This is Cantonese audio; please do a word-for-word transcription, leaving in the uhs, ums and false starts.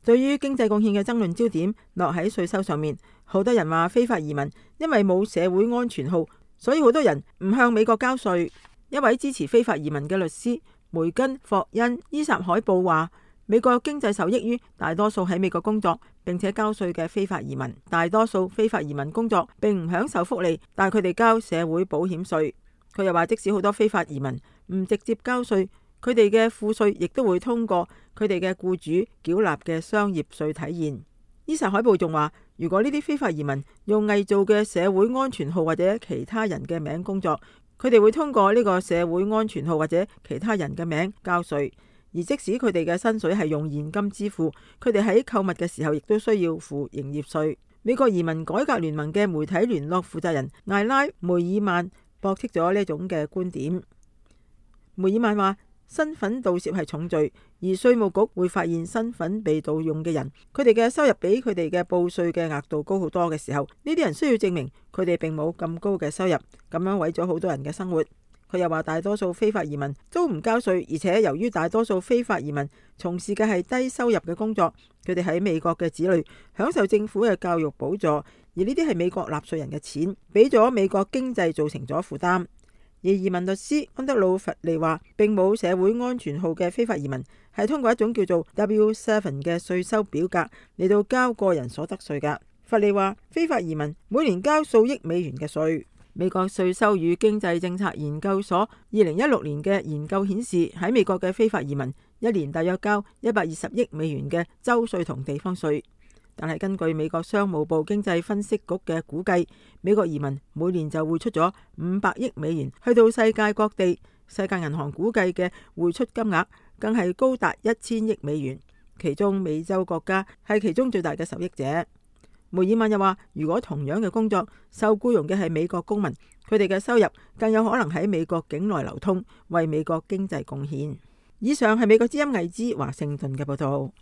對於經濟貢獻嘅爭論焦點落喺稅收上面，好多人話非法移民因為冇社會安全號，所以好多人唔向美國交稅。一位支持非法移民嘅律師梅根霍恩伊薩海布話，美國經濟受益於大多數喺美國工作並且交稅嘅非法移民。大多數非法移民工作並唔享受福利，但佢哋交社會保險稅。佢又話，即使好多非法移民唔直接交稅，佢哋嘅賦稅亦都會通過佢哋嘅僱主繳納嘅商業稅體現。伊薩海布仲話，如果呢啲非法移民用偽造嘅社會安全號或者其他人嘅名工作，佢哋會通過呢個社會安全號或者其他人嘅名交稅。而即使佢哋嘅薪水係用現金支付，佢哋喺購物嘅時候亦都需要付營業稅。美國移民改革聯盟嘅媒體聯絡負責人艾拉梅爾曼駁斥咗呢種嘅觀點。梅爾曼話，身份盜竊係重罪，而稅務局會發現身份被盜用嘅人，佢哋嘅收入比佢哋嘅報稅嘅額度高好多嘅時候，呢啲人需要證明佢哋並冇咁高嘅收入，咁樣毀咗好多人嘅生活。佢又話，大多數非法移民都唔交稅，而且由於大多數非法移民從事嘅係低收入嘅工作，佢哋喺美國嘅子女享受政府嘅教育補助，而呢啲係美國納稅人嘅錢，俾咗美國經濟造成咗負擔。而移民律師安德魯弗利話，並冇社會安全號嘅非法移民係通過一種叫做 W 七 嘅稅收表格嚟到交個人所得稅㗎。弗利話，非法移民每年交數億美元嘅稅。美國稅收與經濟政策研究所二零一六年嘅研究顯示，喺美國嘅非法移民一年大約交一百二十億美元嘅州稅同地方稅。但係根據美國商務部經濟分析局嘅估計，美國移民每年就匯出咗五百億美元去到世界各地。世界銀行估計嘅匯出金額更係高達一千億美元，其中美洲國家係其中最大嘅受益者。梅爾曼又話，如果同樣嘅工作受僱傭嘅係美國公民，佢哋嘅收入更有可能喺美國境內流通，為美國經濟貢獻。以上係美國之音魏之華盛頓嘅報道。